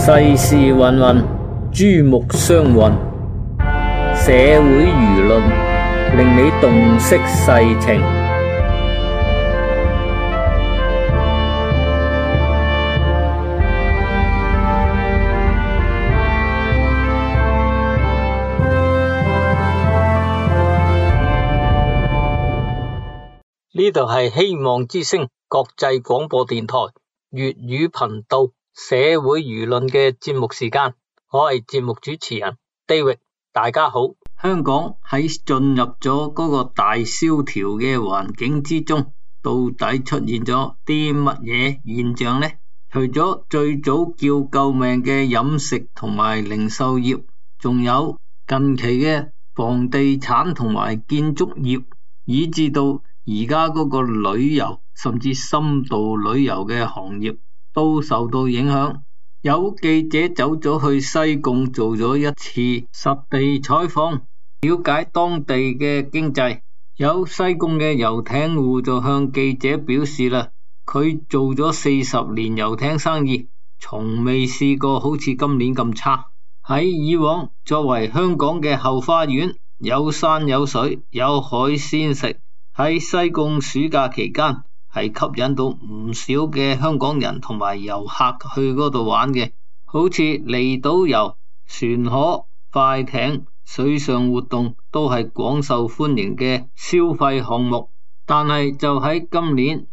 世事芸芸，珠目相混，社會輿論令你洞悉世情。呢度係希望之聲國際廣播電台粵語頻道社會輿論嘅節目時間，我係節目主持人 David， 大家好。香港喺進入咗嗰個大蕭條嘅環境之中，到底出現咗啲乜嘢現象呢？除咗最早叫救命嘅飲食同埋零售業，仲有近期嘅房地產同埋建築業，以至到而家嗰個旅遊甚至深度旅遊嘅行業都受到影響。有記者走咗去西貢做咗一次實地採訪，了解當地嘅經濟。有西貢嘅遊艇戶就向記者表示啦，佢做咗40年遊艇生意，從未試過好似今年咁差。喺以往，作為香港嘅後花園，有山有水有海鮮食，喺西貢暑假期間係吸引到唔少嘅香港人同埋遊客去嗰度玩嘅，好似離島遊、船河、快艇、水上活動都係廣受歡迎嘅消費項目。但係就喺今年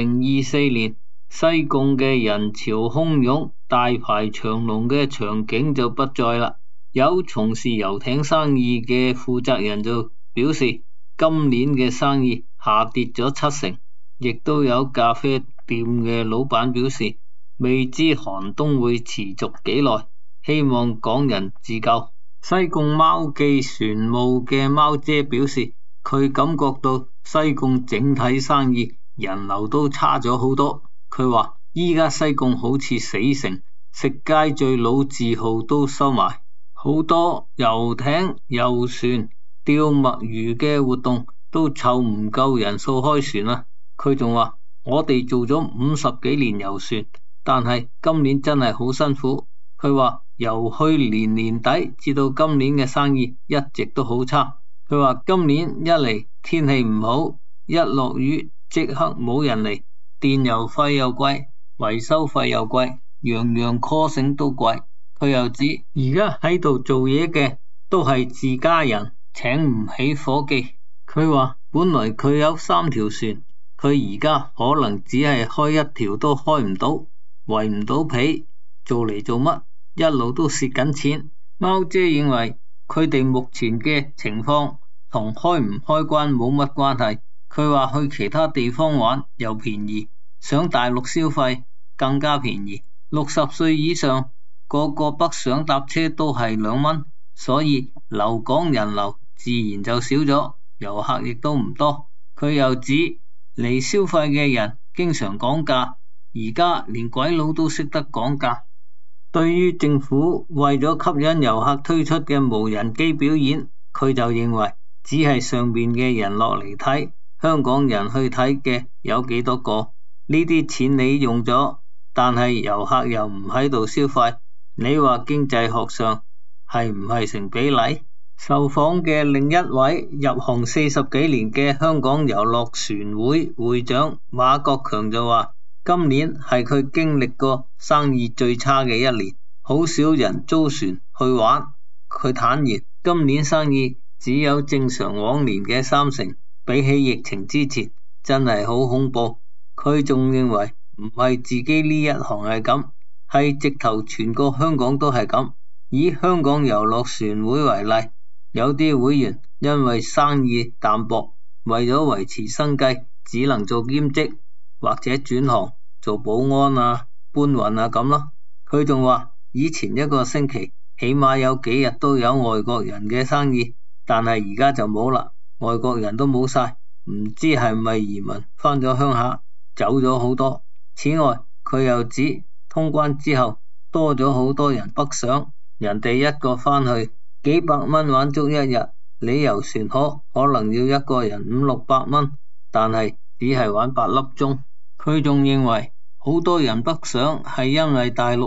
2024年，西貢嘅人潮洶湧、大排長龍嘅場景就不再啦。有從事遊艇生意嘅負責人就表示，今年嘅生意下跌咗70%，亦都有咖啡店嘅老闆表示，未知寒冬會持續幾耐，希望港人自救。西貢貓記船務嘅貓姐表示，佢感覺到西貢整體生意人流都差咗好多。佢話依家西貢好似死城，食街最老字號都收埋，好多遊艇、遊船、釣墨魚嘅活動都湊唔夠人數開船啦。佢仲話，我哋做咗50幾年遊船，但係今年真係好辛苦。佢話由去年年底至到今年嘅生意一直都好差。佢話今年一嚟天氣唔好，一落雨即刻冇人嚟，電油費又貴，維修費又貴，樣樣 call 繩都貴。佢又指而家喺度做嘢嘅都係自家人，請唔起伙計。佢話本來佢有3條船，佢而家可能只係開1條都開唔到，圍唔到皮，做嚟做乜？一路都蝕緊錢。貓姐認為佢哋目前嘅情況同開唔開關冇乜關係。佢話去其他地方玩又便宜，上大陸消費更加便宜。60歲以上個個北上搭車都係2蚊，所以留港人流自然就少咗，遊客亦都唔多。佢又指嚟消費嘅人經常講價，而家連鬼佬都識得講價。對於政府為咗吸引遊客推出嘅無人機表演，佢就認為只係上面嘅人落嚟睇，香港人去睇嘅有幾多個？呢啲錢你用咗，但係遊客又唔喺度消費，你話經濟學上係唔係成比例？受訪嘅另一位入行40幾年嘅香港遊樂船會會長馬國強就話，今年係佢經歷過生意最差嘅一年，好少人租船去玩。佢坦言今年生意只有正常往年嘅30%，比起疫情之前真係好恐怖。佢仲認為唔係自己呢一行係咁，係直頭全個香港都係咁。以香港遊樂船會為例，有啲會員因為生意淡薄，為咗維持生計，只能做兼職或者轉行做保安啊、搬運啊咁咯。佢仲話以前一個星期起碼有幾日都有外國人嘅生意，但係而家就冇啦，外國人都冇晒，唔知係咪移民返咗鄉下，走咗好多。此外，佢又指通關之後多咗好多人北上，人哋一個返去幾百蚊玩足一日，你遊船河可能要一個人500-600蚊，但係只係玩8粒鐘。佢仲認為好多人北上係因為大陸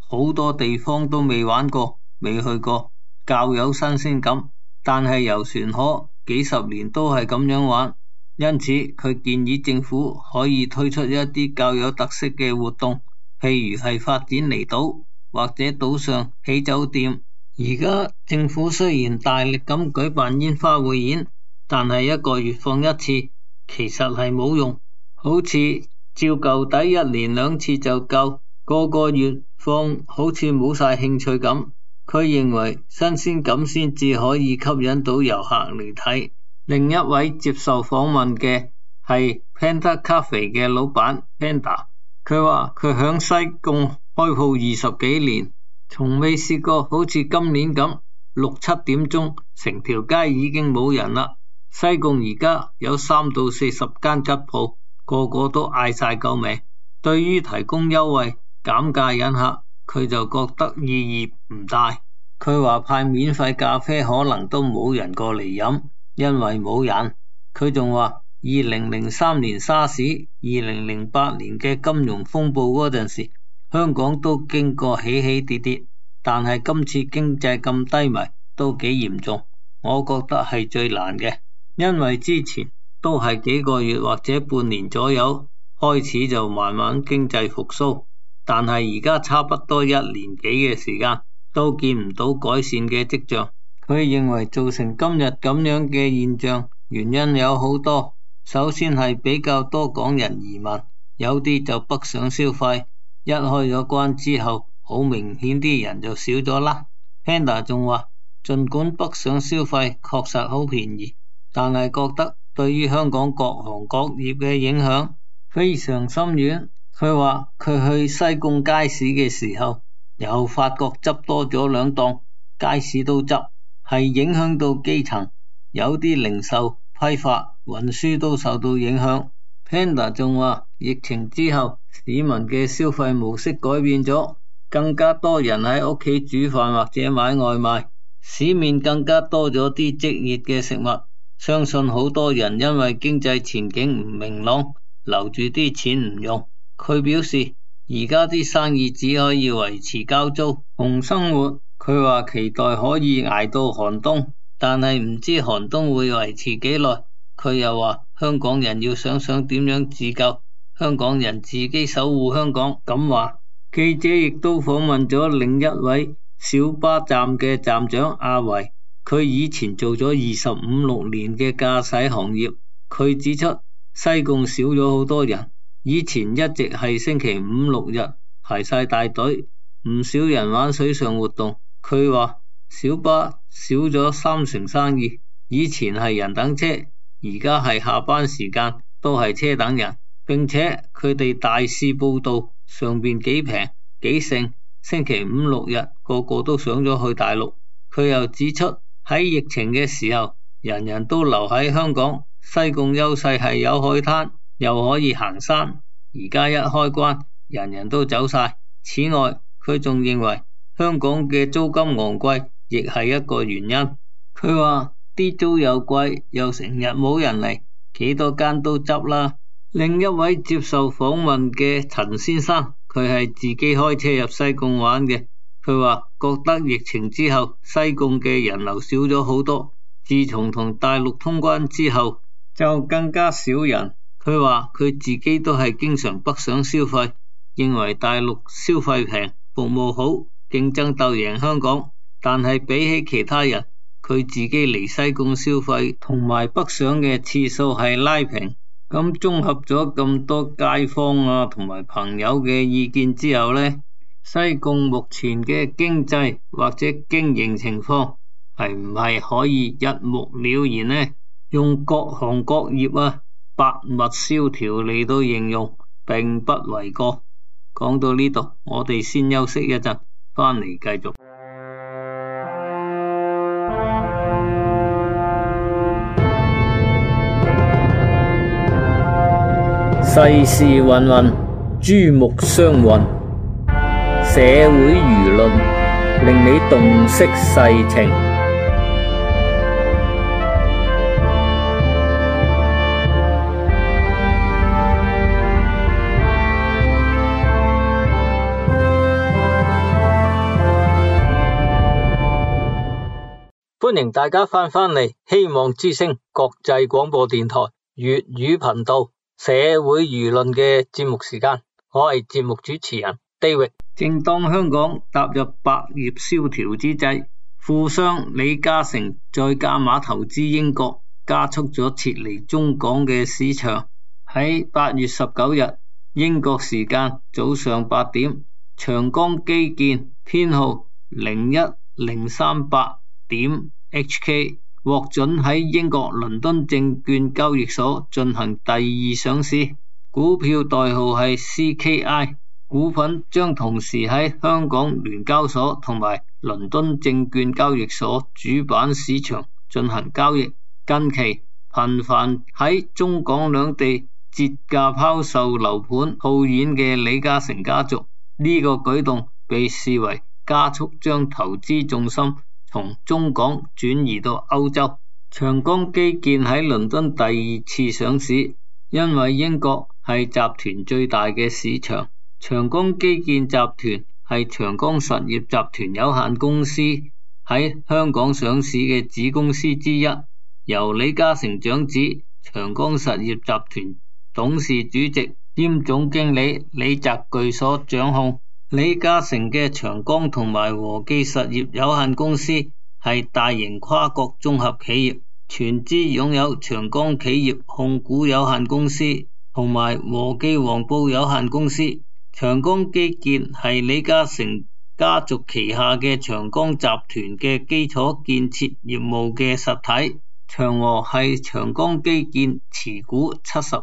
好多地方都未玩過，未去過，較有新鮮感。但係遊船河幾十年都係咁樣玩，因此佢建議政府可以推出一啲較有特色嘅活動，譬如係發展離島或者島上起酒店。而家政府雖然大力咁舉辦煙花匯演，但係一個月放一次，其實係冇用。好似照舊底1年2次就夠，個個月放好似冇晒興趣咁。佢認為新鮮感先至可以吸引到遊客嚟睇。另一位接受訪問嘅係 Panda Cafe 嘅老闆 Panda， 佢話佢響西貢開鋪20幾年，從未試過好似今年咁6、7點鐘成條街已經冇人啦。西貢而家有30到40間吉鋪，個個都嗌晒救命。對於提供優惠減價引客，佢就覺得意義唔大。佢話派免費咖啡可能都冇人過嚟飲，因為冇人。佢仲話2003年沙士、2008年嘅金融風暴嗰陣時，香港都經過起起跌跌，但係今次經濟咁低迷都幾嚴重，我覺得係最難嘅，因為之前都係幾個月或者半年左右開始就慢慢經濟復甦，但係而家差不多1年幾嘅時間都見唔到改善嘅跡象。佢認為造成今日咁樣嘅現象原因有好多，首先係比較多港人移民，有啲就北上消費，一開咗關之後好明顯啲人就少咗啦。 Panda 仲話儘管北上消費確實好便宜，但係覺得對於香港各行各業嘅影響非常深遠。佢話佢去西貢街市嘅時候又發覺執多咗2檔，街市都執，係影響到基層，有啲零售、批發、運輸都受到影響。 Panda 仲話疫情之後市民嘅消費模式改變咗，更加多人喺屋企煮飯或者買外賣，市面更加多咗啲即熱嘅食物。相信好多人因為經濟前景唔明朗，留住啲錢唔用。佢表示而家啲生意只可以維持交租同生活。佢話期待可以捱到寒冬，但係唔知寒冬會維持幾耐。佢又話香港人要想想點樣自救，香港人自己守護香港。咁話記者亦都訪問咗另一位小巴站嘅站長阿維，佢以前做咗25、6年嘅駕駛行業。佢指出西貢少咗好多人，以前一直係星期5、6日排晒大隊，唔少人玩水上活動。佢話小巴少咗30%生意，以前係人等車，而家係下班時間都係車等人，並且佢哋大肆報道上邊幾平幾盛，星期5、6日個個都上咗去大陸。佢又指出喺疫情嘅時候，人人都留喺香港，西貢優勢係有海灘又可以行山，而家一開關人人都走晒。此外，佢仲認為香港嘅租金昂貴亦係一個原因。佢話啲租又貴，又成日冇人嚟，幾多間都執啦。另一位接受訪問嘅陳先生，佢係自己開車入西貢玩嘅。佢話覺得疫情之後西貢嘅人流少咗好多，自從同大陸通關之後就更加少人。佢話佢自己都係經常北上消費，認為大陸消費平，服務好，競爭鬥贏香港。但係比起其他人，佢自己嚟西貢消費同埋北上嘅次數係拉平。咁綜合咗咁多街坊同埋朋友嘅意見之後呢，西貢目前嘅經濟或者經營情況係唔係可以一目了然呢？用各行各業百物蕭條嚟到形容並不為過。講到呢度，我哋先休息一陣，翻嚟繼續。世事芸芸，珠目相混，社會輿論令你洞悉世情。 歡迎大家翻嚟希望之聲國際廣播電台粵語頻道社會輿論嘅節目時間，我係節目主持人 David。正當香港踏入百業蕭條之際，富商李嘉誠再加碼投資英國，加速咗撤離中港嘅市場。喺8月19日英國時間早上8點，長江基建編號01038點 HK 獲准喺英國倫敦證券交易所進行第二上市，股票代號係 CKI， 股份將同時喺香港聯交所同埋倫敦證券交易所主板市場進行交易。近期頻繁喺中港兩地折價拋售樓盤套現嘅李嘉誠家族，呢個舉動被視為加速將投資重心從中港轉移到歐洲。長江基建喺倫敦第二次上市，因為英國係集團最大嘅市場。長江基建集團係長江實業集團有限公司喺香港上市嘅子公司之一，由李嘉誠長子、長江實業集團董事主席兼總經理李澤鉅所掌控。李嘉誠嘅長江同埋和記實業有限公司係大型跨國綜合企業，全資擁有長江企業控股有限公司同埋和記黃埔有限公司。長江基建係李嘉誠家族旗下嘅長江集團嘅基礎建設業務嘅實體。長和係長江基建持股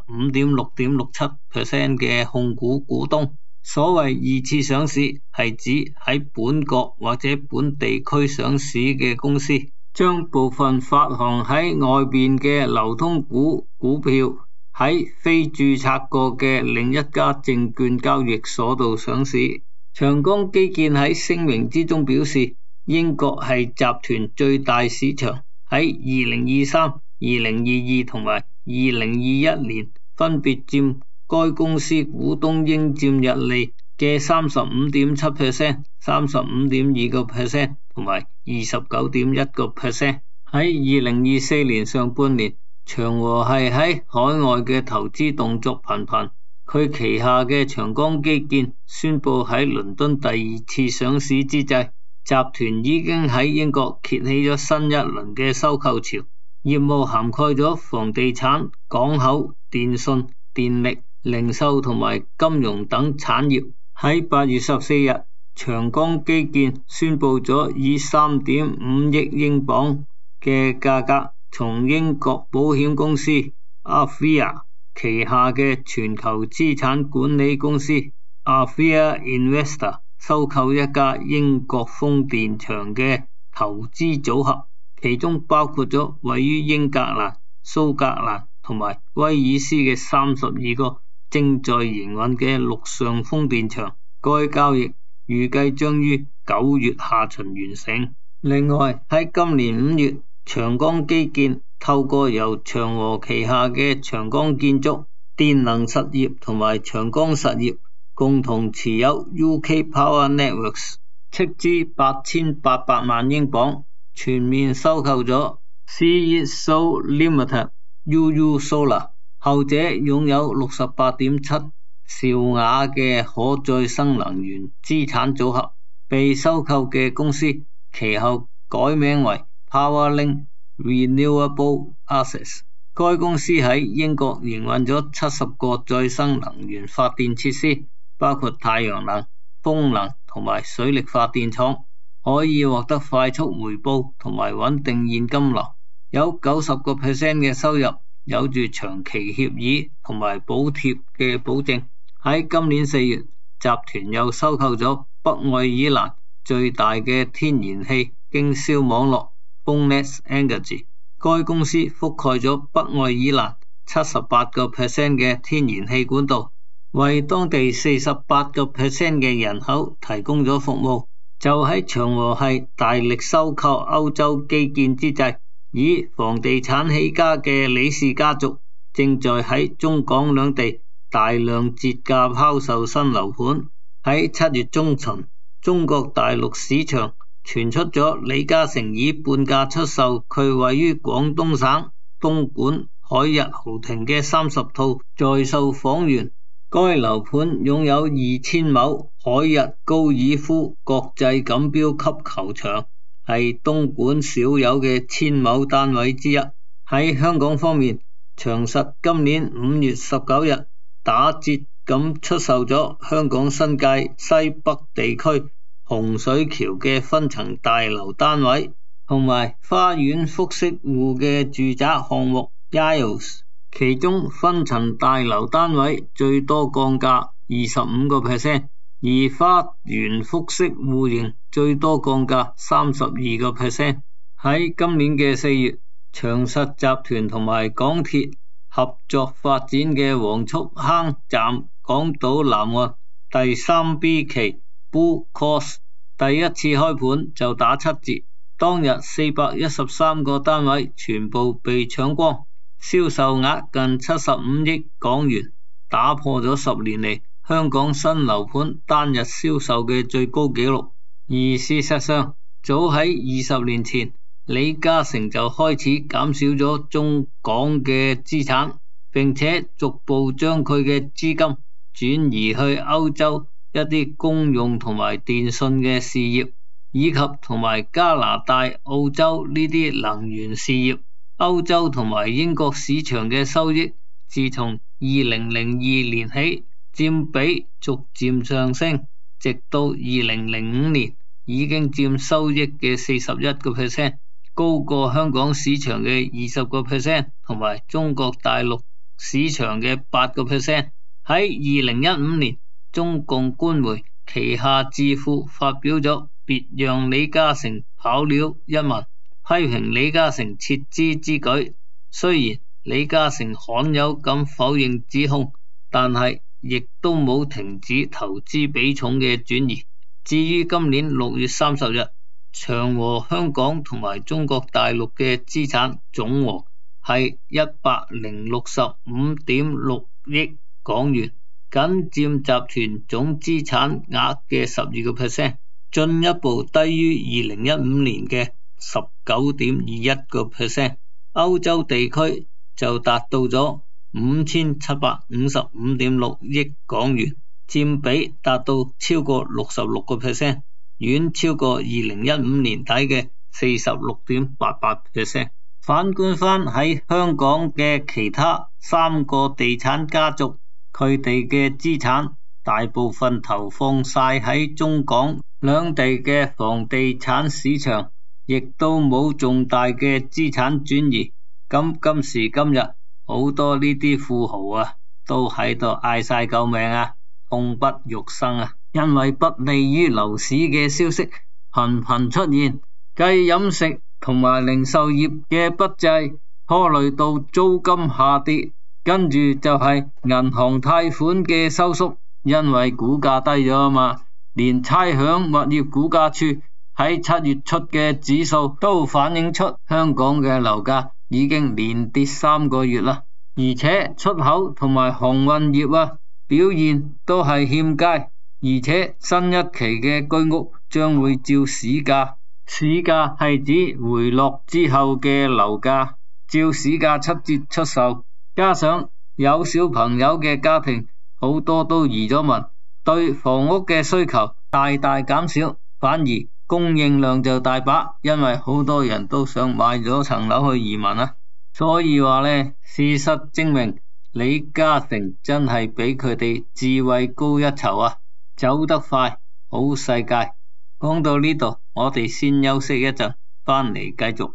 75.667% 嘅控股股東。所謂二次上市係指喺本國或者本地區上市嘅公司，將部分發行喺外邊嘅流通股票喺非註冊過嘅另一家證券交易所度上市。長江基建喺聲明之中表示，英國係集團最大市場，喺2023、2022同埋2021年分別佔該公司股東應佔溢利嘅 35.7%、35.2% 同埋 29.1%。喺2024年上半年，長和係喺海外嘅投資動作頻頻，佢旗下嘅長江基建宣布喺倫敦第二次上市之際，集團已經喺英國揭起咗新一輪嘅收購潮，業務涵蓋咗房地產、港口、電信、電力、零售同埋金融等產業。喺8月14日，長江基建宣布咗以 3.5 億英鎊嘅價格從英國保險公司 Avia 旗下嘅全球資產管理公司 Avia Investor 收購一家英國風電場嘅投資組合，其中包括咗位於英格蘭、蘇格蘭同埋威爾斯嘅32個正在營運嘅陸上風電場。該交易預計將於9月下旬完成。另外喺今年5月，長江基建透過由長和旗下嘅長江建築、電能實業同埋長江實業共同持有 UK Power Networks， 斥資8800萬英鎊全面收購咗 CISO Limited UU Solar， 後者擁有 68.7 兆瓦嘅可再生能源資產組合。被收購嘅公司其後改名為 PowerLink Renewable Assets。 該公司喺英國營運咗70個再生能源發電設施，包括太陽能、風能同埋水力發電廠，可以獲得快速回報同埋穩定現金流，有 90% 嘅收入有住長期協議同埋補貼嘅保證。喺今年4月，集團又收購咗北愛爾蘭最大嘅天然氣經銷網絡 Phoenix Energy。 該公司覆蓋咗北愛爾蘭 78% 嘅天然氣管道，為當地 48% 嘅人口提供咗服務。就喺長和系大力收購歐洲基建之際，以房地產起家嘅李氏家族正在喺中港兩地大量折價拋售新樓盤。喺7月中旬，中國大陸市場傳出咗李嘉誠以半價出售佢位於廣東省東莞海逸豪庭嘅30套在售房源。該樓盤擁有2000畝海逸高爾夫國際錦標級球場，係東莞少有嘅1000畝單位之一。喺香港方面，長實今年5月19日打折咁出售咗香港新界西北地區洪水橋嘅分層大樓單位，同埋花園複式戶嘅住宅項目 YILES， 其中分層大樓單位最多降價 25%， 而花園複式戶型最多降價 32%。 喺今年嘅4月，長實集團同埋港鐵合作發展嘅黃竹坑站港島南岸第 3B 期 Blue Course 第一次開盤就打7折，當日413個單位全部被搶光，銷售額近75億港元，打破咗10年嚟香港新樓盤單日銷售嘅最高紀錄。而事實上，早喺20年前，李嘉誠就開始減少咗中港嘅資產，並且逐步將佢嘅資金轉移去歐洲一啲公用同埋電信嘅事業，以及同埋加拿大、澳洲呢啲能源事業。歐洲同埋英國市場嘅收益，自從2002年起佔比逐漸上升，直到2005年已經佔收益嘅 41%， 高過香港市場嘅 20%， 同埋中國大陸市場嘅 8%。 喺2015年，中共官媒旗下智庫發表咗別讓李嘉誠跑了一文，批評李嘉誠撤資之舉。雖然李嘉誠罕有咁否認指控，但係亦都冇停止投資比重嘅轉移。至於今年6月30日，長和香港同埋中國大陸嘅資產總和係165.6億港元，僅佔集團總資產額嘅 12%， 進一步低於2015年嘅 19.21%。 歐洲地區就達到咗 5,755.6 億港元，佔比達到超過 66%， 遠超過2015年底嘅 46.88%。 反觀翻喺香港嘅其他3個地產家族，佢哋嘅資產大部分投放晒喺中港兩地嘅房地產市場，亦都冇重大嘅資產轉移。咁今時今日，好多呢啲富豪啊，都喺度嗌晒救命啊，痛不欲生啊！因為不利於樓市嘅消息頻頻出現，繼飲食同埋零售業嘅不濟，拖累到租金下跌，跟住就係銀行貸款嘅收縮，因為股價低咗啊嘛。連差餉物業估價處喺7月出嘅指數都反映出香港嘅樓價已經連跌3個月啦，而且出口同埋航運業表現都係欠佳，而且新一期嘅居屋將會照市價，市價係指回落之後嘅樓價，照市價7折出售。加上有小朋友嘅家庭好多都移咗民，對房屋嘅需求大大減少，反而供應量就大把，因為好多人都想買咗層樓去移民啊。所以話呢，事實證明李嘉誠真係比佢哋智慧高一籌啊，走得快，好世界。講到呢度，我哋先休息一陣，翻嚟繼續。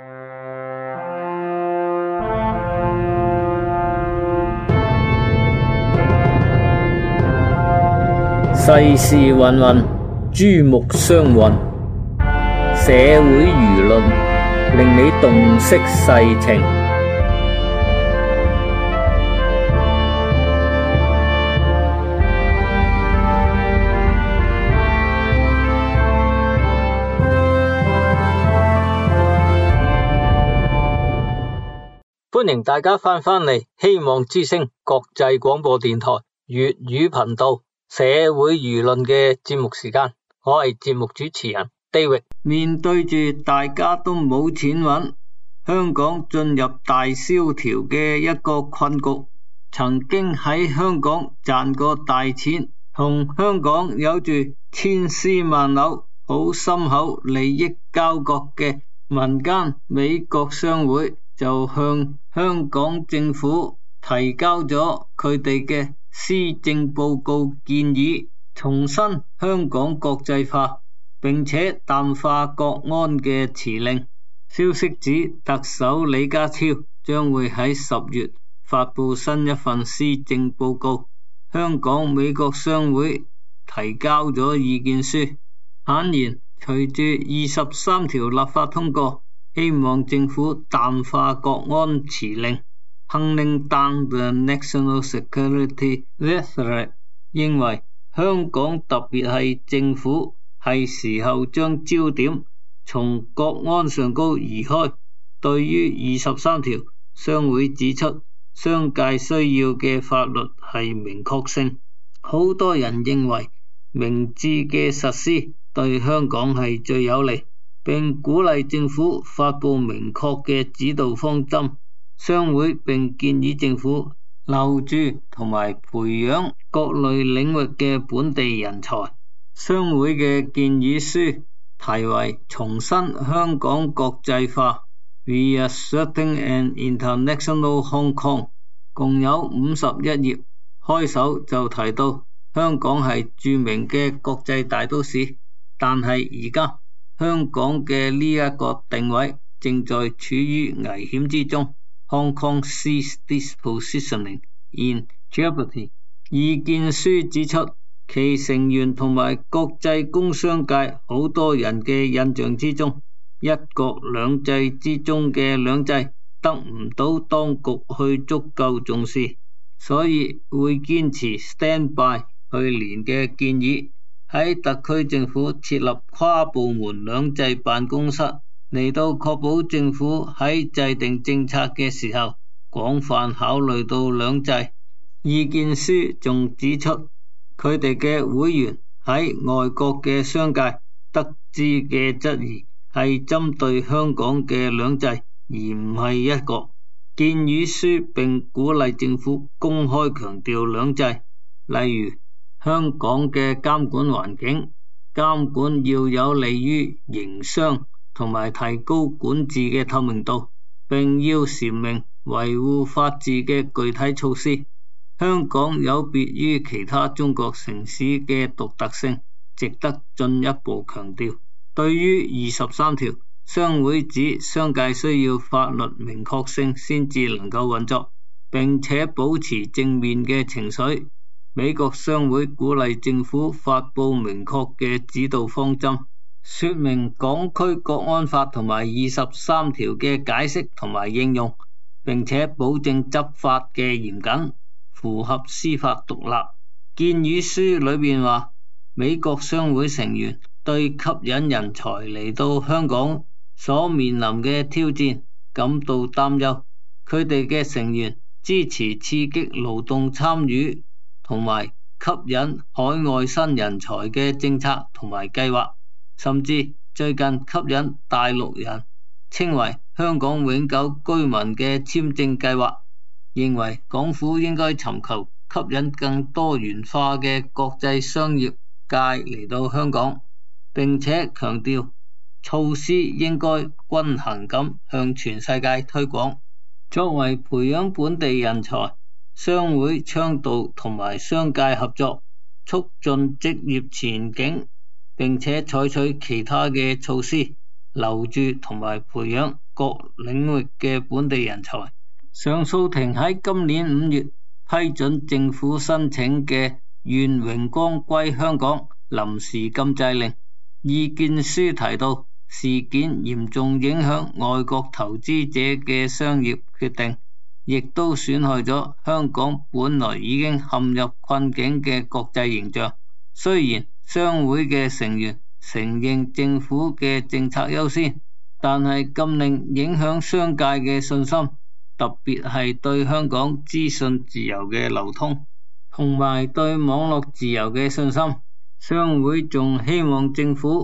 世事芸芸，珠目相混，社會輿論令你洞悉世情。歡迎大家翻嚟希望之聲國際廣播電台粵語頻道社會輿論嘅節目時間，我係節目主持人 David。 面對住大家都冇錢搵，香港進入大蕭條嘅一個困局。曾經喺香港賺過大錢，同香港有住千絲萬縷好深厚利益交割嘅民間美國商會就向香港政府提交咗佢哋嘅施政報告建議，重申香港國際化，並且淡化國安嘅辭令。消息指特首李家超將會喺10月發布新一份施政報告，香港美國商會提交咗意見書。坦言隨住23條立法通過，希望政府淡化國安辭令 ，Toning down the national security rhetoric， 認為香港特別係政府係時候將焦點從國安上高移開。對於23條，商會指出，商界需要嘅法律係明確性。好多人認為明智嘅實施對香港係最有利，並鼓勵政府發布明確嘅指導方針。商會並建議政府留住同埋培養各類領域嘅本地人才。商會嘅建議書題為重申香港國際化 Reasserting an International Hong Kong， 共有51頁，開首就提到香港係著名嘅國際大都市，但係而家香港嘅呢一個定位正在處於危險之中。Hong Kong sees this positioning in jeopardy。 意見書指出，其成員同埋國際工商界好多人嘅印象之中，一國兩制之中嘅兩制得唔到當局去足夠重視，所以會堅持 stand by 去年嘅建議，喺特區政府設立跨部門兩制辦公室，嚟到確保政府喺制定政策嘅時候廣泛考慮到兩制。意見書仲指出，佢哋嘅會員喺外國嘅商界得知嘅質疑係針對香港嘅兩制，而唔係一國。建議書並鼓勵政府公開強調兩制，例如香港嘅監管環境，監管要有利於營商同埋提高管治嘅透明度，並要闡明維護法治嘅具體措施。香港有別於其他中國城市嘅獨特性，值得進一步強調。對於23條，商會指商界需要法律明確性先至能夠運作，並且保持正面嘅情緒。美國商會鼓勵政府發布明確嘅指導方針，說明港區國安法同埋23條嘅解釋同埋應用，並且保證執法嘅嚴謹，符合司法獨立。建議書裏邊話，美國商會成員對吸引人才嚟到香港所面臨嘅挑戰感到擔憂，佢哋嘅成員支持刺激勞動參與同埋吸引海外新人才嘅政策同埋計劃，甚至最近吸引大陸人稱為香港永久居民嘅簽證計劃，認為港府應該尋求吸引更多元化嘅國際商業界嚟到香港，並且強調措施應該均衡咁向全世界推廣。作為培養本地人才，商會倡導同埋商界合作，促進職業前景，並且採取其他嘅措施，留住同埋培養各領域嘅本地人才。上訴庭喺今年5月批准政府申請嘅願榮光歸香港臨時禁制令。意見書提到，事件嚴重影響外國投資者嘅商業決定，亦都損害咗香港本來已經陷入困境嘅國際形象。雖然商會嘅成員承認政府嘅政策優先，但係禁令影響商界嘅信心，特別係對香港資訊自由嘅流通，同埋對網絡自由嘅信心。商會仲希望政府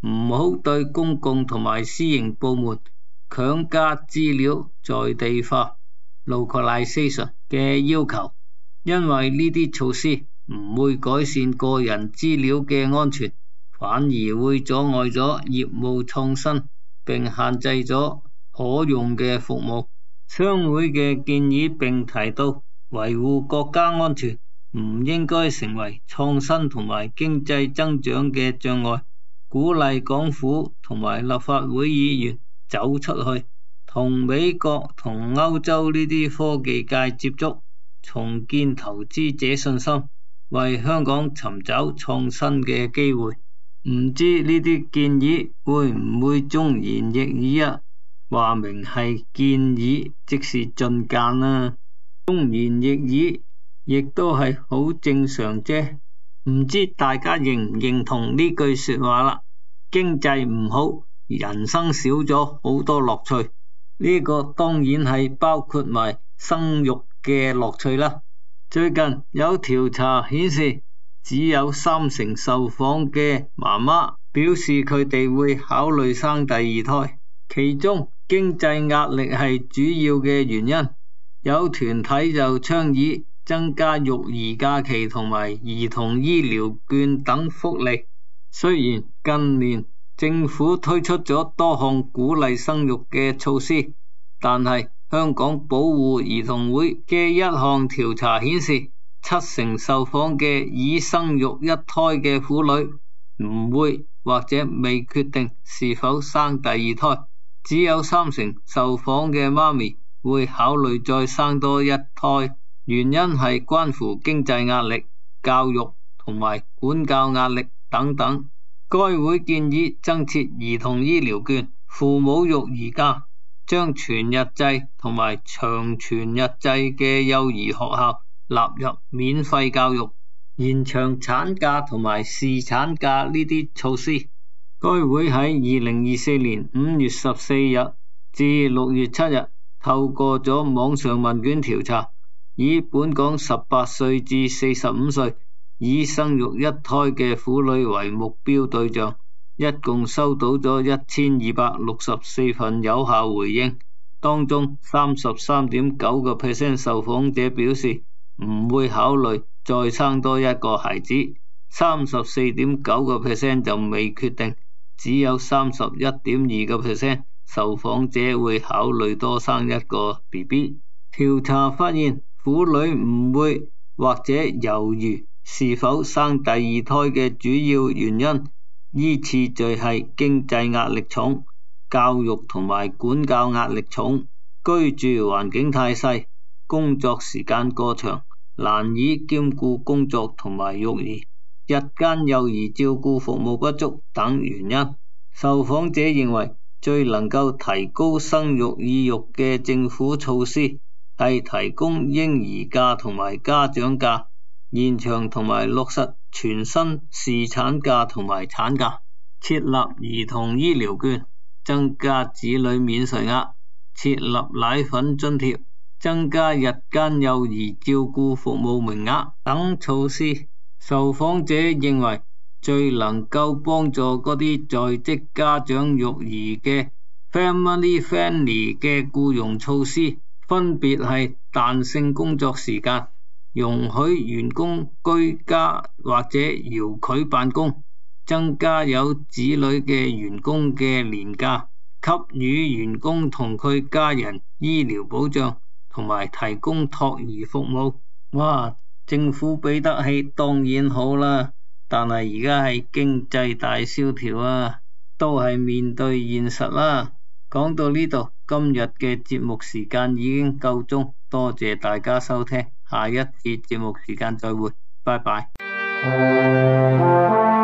唔好對公共同埋私營部門強加資料在地化 localization 嘅要求，因為呢啲措施唔會改善個人資料嘅安全，反而會阻礙咗業務創新，並限制咗可用嘅服務。商會嘅建議並提到，維護國家安全唔應該成為創新同埋經濟增長嘅障礙，鼓勵港府同埋立法會議員走出去，同美國同歐洲呢啲科技界接觸，重建投資者信心，為香港尋找創新嘅機會。唔知呢啲建議會唔會忠言逆耳啊？話明係建議，即是進諫啦。忠言逆耳亦都係好正常啫。唔知大家認唔認同呢句說話啦？經濟唔好，人生少咗好多樂趣。呢個當然係包括埋生育嘅樂趣啦。最近有調查顯示，只有30%受訪嘅媽媽表示佢哋會考慮生第二胎，其中經濟壓力係主要嘅原因。有團體就倡議增加育兒假期同埋兒童醫療券等福利。雖然近年政府推出咗多項鼓勵生育嘅措施，但係香港保護兒童會嘅一項調查顯示，70%受訪嘅已生育一胎嘅婦女唔會或者未決定是否生第二胎，只有3%受訪嘅媽咪會考慮再生多一胎，原因係關乎經濟壓力、教育同埋管教壓力等等。該會建議增設兒童醫療券、父母育兒假，將全日制同埋長全日制嘅幼兒學校納入免費教育，延長產假同埋侍產假呢啲措施。該會喺2024年5月14日至6月7日透過咗網上問卷調查，以本港18歲至45歲已生育一胎嘅婦女為目標對象，一共收到咗1264份有效回應，當中 33.9% 受訪者表示唔會考慮再生多一個孩子， 34.9% 就未決定，只有 31.2% 受訪者會考慮多生一個 BB。 調查發現，婦女唔會或者猶豫是否生第二胎嘅主要原因，依次序係經濟壓力重、教育同埋管教壓力重、居住環境太細、工作時間過長、難以兼顧工作同埋育兒、日間幼兒照顧服務不足等原因。受訪者認為最能夠提高生育意欲嘅政府措施係提供嬰兒假同埋家長假，延長同埋落實全薪侍產假同埋產假，設立兒童醫療券，增加子女免稅額，設立奶粉津貼，增加日間幼兒照顧服務名額等措施。受訪者認為最能夠幫助嗰啲在職家長育兒嘅 family friendly 嘅僱傭措施，分別係彈性工作時間、容許員工居家或者遙距辦公、增加有子女嘅員工嘅年假、給予員工同佢家人醫療保障，同埋提供托兒服務。哇，政府俾得起當然好啦，但係而家係經濟大蕭條啊，都係面對現實啦。講到呢度，今日嘅節目時間已經夠鐘，多謝大家收聽，下一節節目時間再會，拜拜。